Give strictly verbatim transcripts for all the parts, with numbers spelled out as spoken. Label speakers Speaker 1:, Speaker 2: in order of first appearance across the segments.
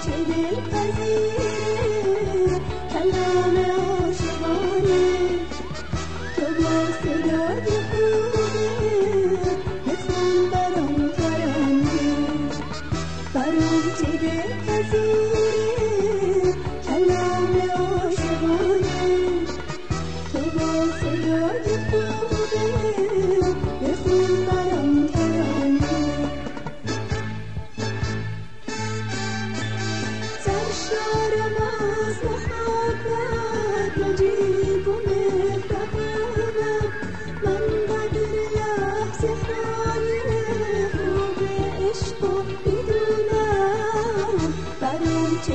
Speaker 1: چه دلپذیره کلام عاشقانه تو با صدای خوبه بخون برام ترانه برام چه دلپذیره کلام عاشقانه تو با صدای خوبه بخون برام ترانه سرشارم از محبت نجیب و مهربانم من قدر لحظه های خوب عشق و میدونم برام چه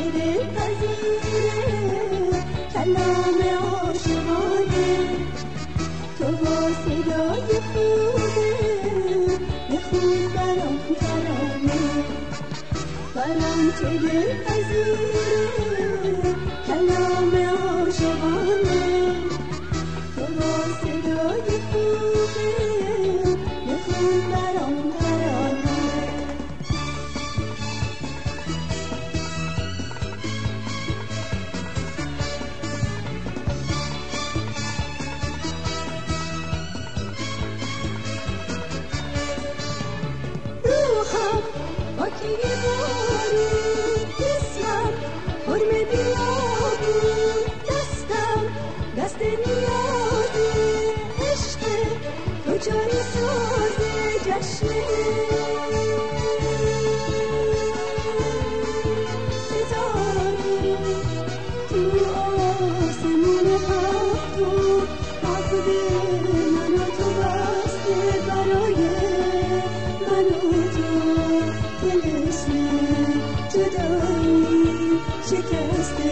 Speaker 1: دلپذیره کلام عاشقانه تو با صدای خوبه بخون برام ترانه برام چه دلپذیره کلام عاشقانه تو با صدای خوبه بخون برام ترانه روحم باکی بارون جسمم حرم بیابون دستم دست نیازه عشق تو جاری سازه جشنه ستاره تو آسمون هفتم عقد من و تو بسته برای من و تو دلسم جدایی شکسته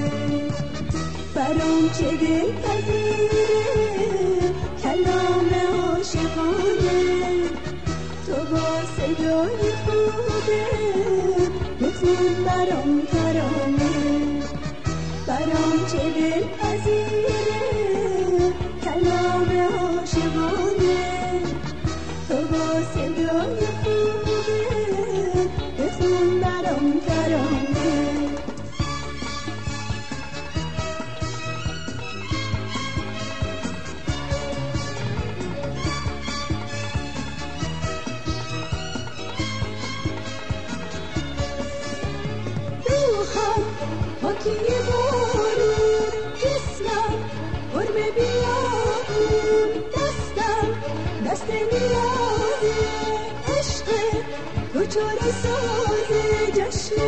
Speaker 1: برام چه دلپذیره کلام عاشقانه تو با صدای خوبه بخون برام ترانه برام چه دلپذیره کلام عاشقانه تو با صدای خوبه بخون برام ترانه روحم باکی بارون جسمم حرم بیابون دستم دست نیازه عشق تو چاره سازه جشنه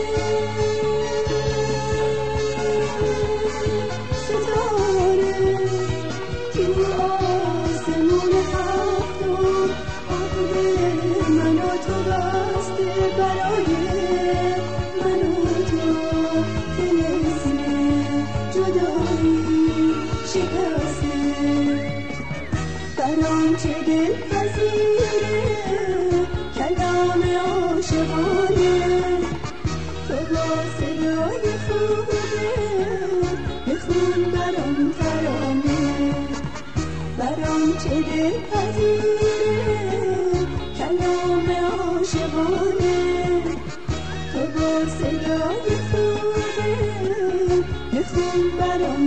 Speaker 1: ستاره تو آسمون هفتم عقد من و تو بسته برای من و تو دلسم جدایی شکسته برام چه دلپذیره کلام عاشقانه تو با صدای خوبه بخون برام ترانه برام چه دلپذیره کلام عاشقانه تو با صدای خوبه بخون برام